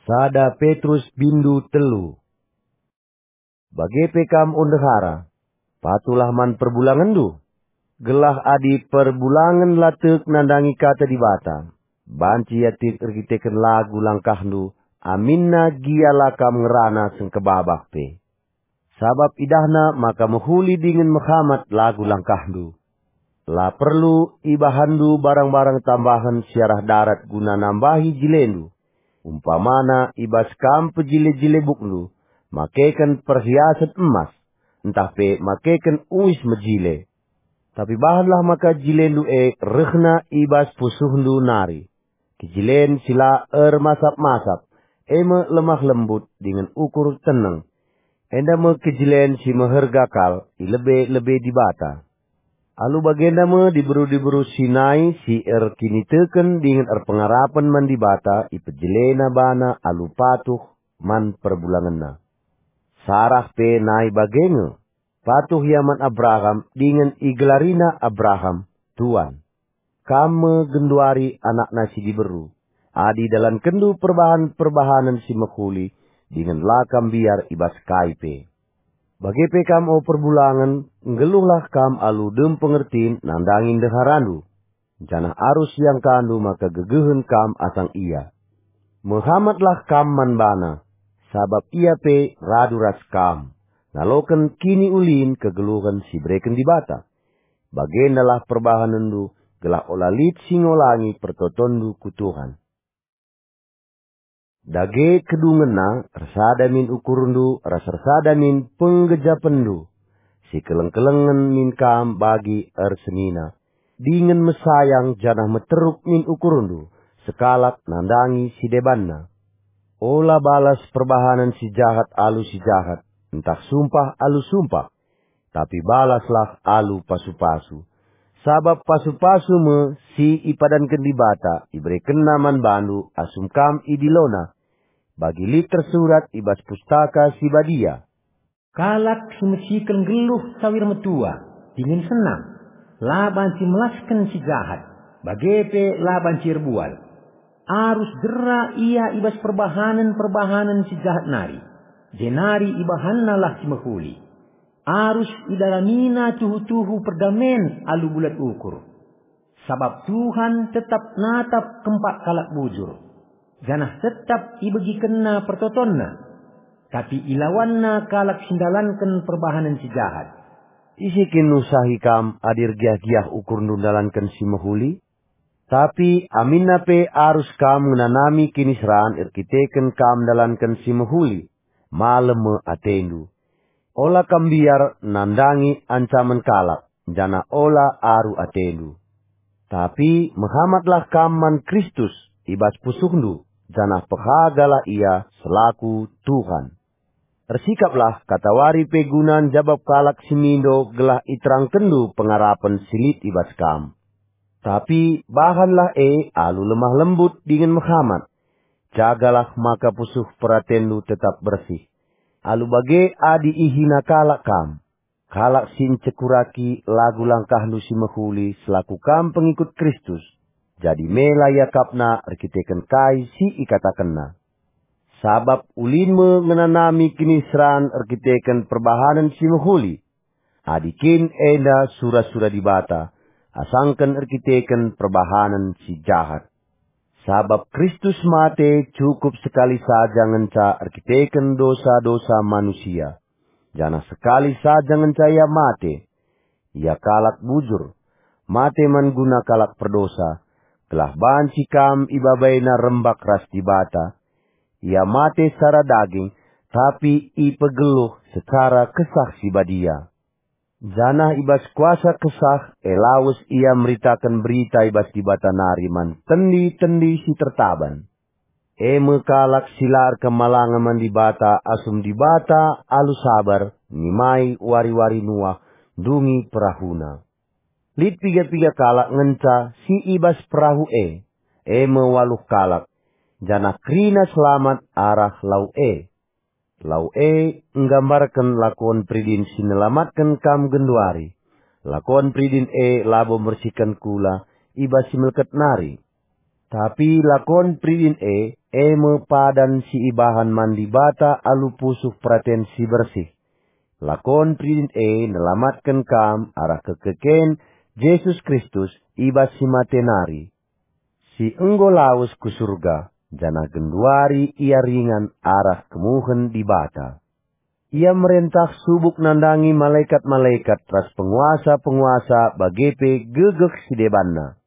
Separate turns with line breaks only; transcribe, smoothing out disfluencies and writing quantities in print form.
Sada Petrus bindu telu. Bage pekam undehara, patulah man perbulangan du. Gelah adi perbulangan latek nandangi kata di bata. Banci yatik ergiteken lagu langkah du, aminna giala kam ngerana seng kebabak pe. Sabab idahna maka menghuli dingin Muhammad lagu langkah du. La perlu ibahandu barang-barang tambahan siarah darat guna nambahi jilendu. Umpamana ibas kam pejile-jile buklu, makekan perhiasan emas, entah pe makekan uis mejile. Tapi bahanlah maka jilendu rehna ibas pusuhndu nari. Kijilen sila masap-masap, eme lemah lembut dengan ukur tenang. Enda me kijilen si mehergakal, ilebe-lebe dibata. Alu bagenda me diberu sinai si kini teken dengan pengarapan man dibata ipejilena bana alu patuh man perbulanganna. Sarah pe nai bagenge patuh yaman Abraham dengan iglarina Abraham Tuan. Kame genduari anak nasi diberu. Adi dalam kendu perbahanan si mekuli dengan lakam biar ibas kaipe. Bagi pekam o perbulangan, ngeluhlah kam alu dem pengertin nandangin deharandu. Janah arus yang kandu maka gegehen kam asang ia. Muhammadlah kam manbana, sabab ia pe raduras kam. Naloken kini ulin kegeluhan si breken di bata. Bagendalah perbahanandu, gelah olalit singolangi pertotondu ku Tuhan. Dage kedungena rasada min ukurundu rasada min penggejapendu. Si keleng-kelengen min kam bagi ersenina. Dingen mesayang janah meteruk min ukurundu. Sekalak nandangi si debanna. Ola balas perbahanan si jahat alu si jahat. Entah sumpah alu sumpah. Tapi balaslah alu pasu-pasu. Sabab pasu-pasu me si ipadan kendibata ibreken naman bandu asum kam idilona. Bagi liter surat ibas pustaka si badia.
Kalak si mesikan geluh sawir metua, dingin senang. Laban si melaskan si jahat, bagepe laban si erbual. Arus dera ia ibas perbahanan si jahat nari. Jenari ibahanna lah si mehuli. Arus idalamina tuhu-tuhu perdamen alu bulat ukur. Sabab Tuhan tetap natap kempak kalak bujur. Janah tetap ibagi kena pertotonna. Tapi ilawanna kalak sindalankan perbahanan si jahat.
Isikin nusahi kam adir giah-giah ukur nundalankan si mehuli. Tapi aminna pe arus kam menanami kini seran irkiteken kam dalankan si mehuli. Maleme atendu. Ola kam biar nandangi ancaman kalak. Jana ola aru atendu. Tapi Muhammadlah kaman Kristus ibas pusuhndu. Jana pehagalah ia selaku Tuhan. Ersikaplah katawari pegunan jabab kalak simindo gelah iterang kendu pengarapan silit ibas kam. Tapi bahanlah alu lemah lembut dengan Muhammad. Jagalah maka pusuh peratendu tetap bersih. Alu bage adi ihina kalak kam. Kalak sin cekuraki lagu langkah nu si mehuli selaku kam pengikut Kristus. Jadi melayakapna arkiteken kai si ikatakenna. Sabab ulin mengenanami kini seran arkiteken perbahanan si mehuli. Adikin enda surah-surah dibata. Asangkan arkiteken perbahanan si jahat. Sabab Kristus mate cukup sekali saja ngenca arkiteken dosa-dosa manusia. Jana sekali saja ngenca ia mate. Ia kalak bujur. Mate man guna kalak perdosa. Telah banci kam ibabaina rembak ras dibata. Ia mate secara daging. Tapi ipegeluh secara kesah si badia. Janah ibas kuasa kesah, elawes ia meritakan berita ibas dibata nariman, tendi-tendi si tertaban. Eme kalak silar kemalangan man dibata, asum dibata, alu sabar, nimai wari-wari nuah, dungi perahuna. Lid piga-piga kalak ngenca, si ibas perahu eme waluh kalak, janah krina selamat arah lau Lau nggambarkan lakon pridin sinelamatkan kam genduari. Lakon pridin labo bersihkan kula iba si melket nari. Tapi lakon pridin eme padan si ibahan mandi bata alu pusuh pratensi bersih. Lakon pridin nelamatkan kam arah kekeken Yesus Kristus ibas si matenari. Si enggo laus ku surga, jana genduari ia ringan arah kemuhen di bata. Ia merentah subuk nandangi malaikat-malaikat ras penguasa-penguasa bagepe gegek si debanna.